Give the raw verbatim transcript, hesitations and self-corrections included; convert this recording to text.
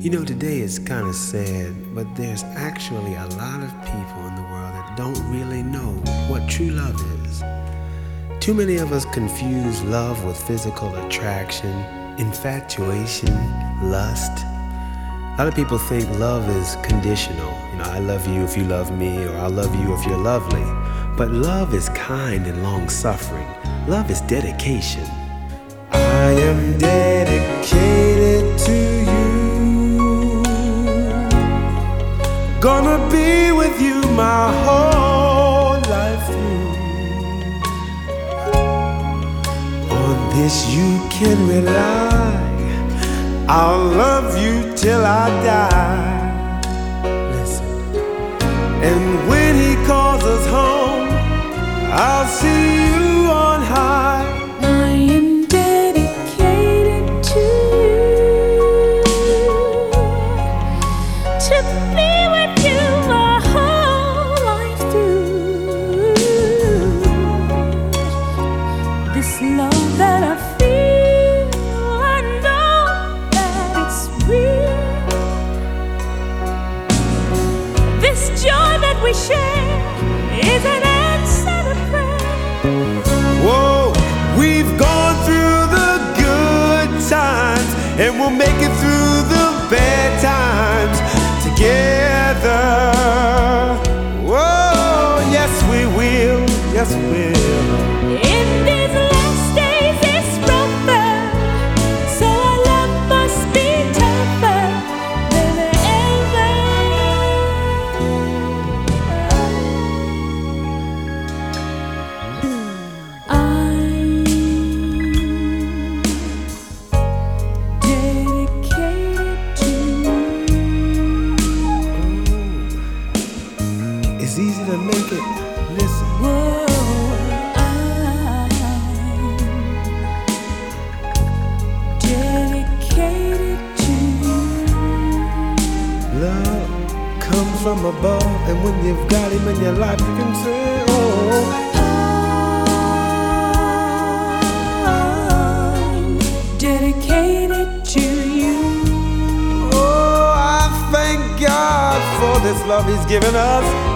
You know, today is kind of sad, but there's actually a lot of people in the world that don't really know what true love is. Too many of us confuse love with physical attraction, infatuation, lust. A lot of people think love is conditional. You know, I love you if you love me, or I love you if you're lovely. But love is kind and long-suffering. Love is dedication. I am dedicated to you. Gonna be with you my whole life through. On this you can rely. I'll love you till I die. Listen. And when he calls us home, I'll see you on high. I am dedicated to you, to be with you my whole life through. This love that I feel, I know that it's real. This joy that we share is an answer to prayer. Whoa, we've gone through the good times, and we'll make it through the bad times together. Whoa, yes we will, yes we will. In these last days it's rougher, so our love must be tougher than ever. I'm dedicated to you. It's easy to make it. Listen. Whoa, I'm dedicated to you. Love comes from above, and when you've got him in your life, you can say, oh. I'm dedicated to you. Oh, I thank God for this love he's given us.